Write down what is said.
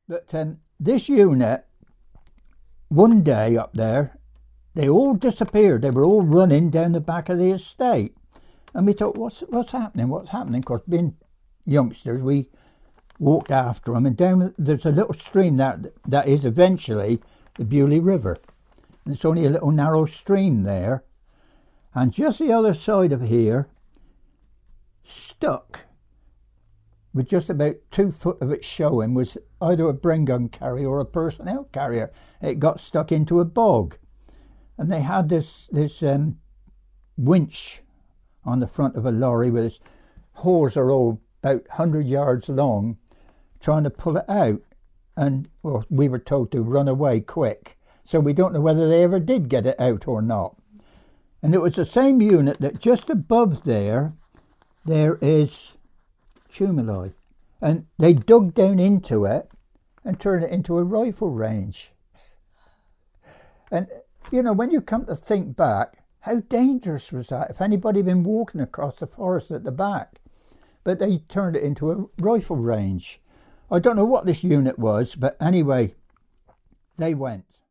But this unit, one day up there, they all disappeared. They were all running down the back of the estate. And we thought, what's happening? What's happening? Because being youngsters, we walked after them. And down there's a little stream that is eventually the Bewley River. And it's only a little narrow stream there. And just the other side of here, stuck, with just about 2 foot of it showing, was either a Bren gun carrier or a personnel carrier. It got stuck into a bog. And they had this winch on the front of a lorry with its hose are all about 100 yards long, trying to pull it out. And well, we were told to run away quick. So we don't know whether they ever did get it out or not. And it was the same unit that just above there is Tumuli. And they dug down into it and turned it into a rifle range. And, you know, when you come to think back, how dangerous was that if anybody had been walking across the forest at the back? But they turned it into a rifle range. I don't know what this unit was, but anyway, they went.